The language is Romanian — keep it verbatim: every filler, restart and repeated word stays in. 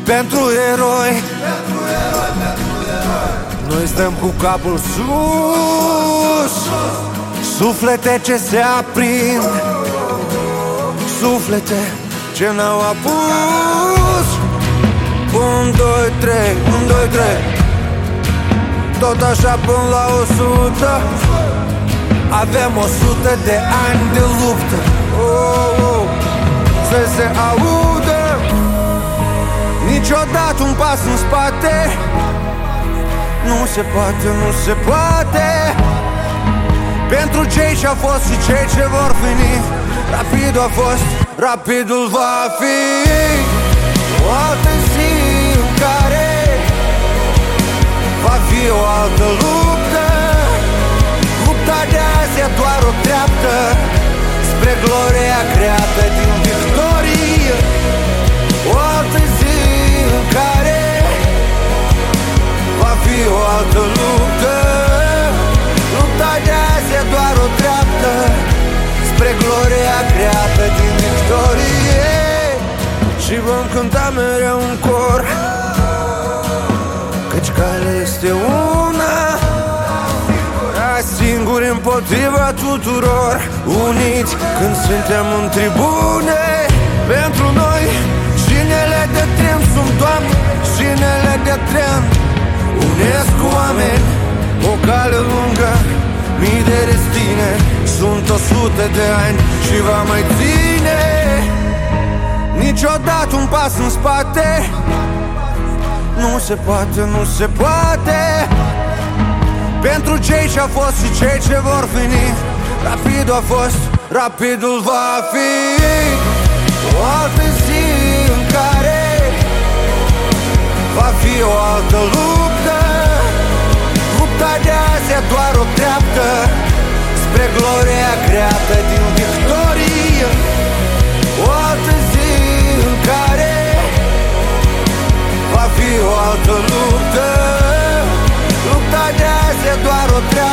pentru eroi. Noi stăm cu capul sus, suflete ce se aprind, suflete ce n-au apus. Un, doi, trei, un, doi, trei, tot așa până la o sută. Avem o sută de ani de luptă, oh, oh, să se audă. Niciodată un pas în spate, nu se poate, nu se poate. Pentru cei ce-au fost și cei ce vor veni, rapidul a fost, rapidul va fi. O altă zi în care va fi o altă luptă. Lupta de azi e doar o treaptă spre gloria creată din victorie. O altă zi în care va fi o altă luptă. Lupta de azi e doar o treaptă spre gloria creată din victorie. Și vom cânta mereu în cor, căci calea este una, singuri împotriva tuturor, uniți când suntem în tribune. Pentru noi șinele de tren sunt, Doamne, șinele de tren unesc oameni. O cale lungă, mii de destine, sunt o sută de ani și va mai ține. Niciodată un pas în spate, nu se poate, nu se poate. Pentru cei ce-au fost și cei ce vor veni, rapidul a fost, rapidul va fi. O altă zi în care va fi o altă luptă. Lupta de azi e doar o treaptă spre gloria creată din victorie. O altă zi în care va fi o altă luptă. Lupta de azi e doar o treaptă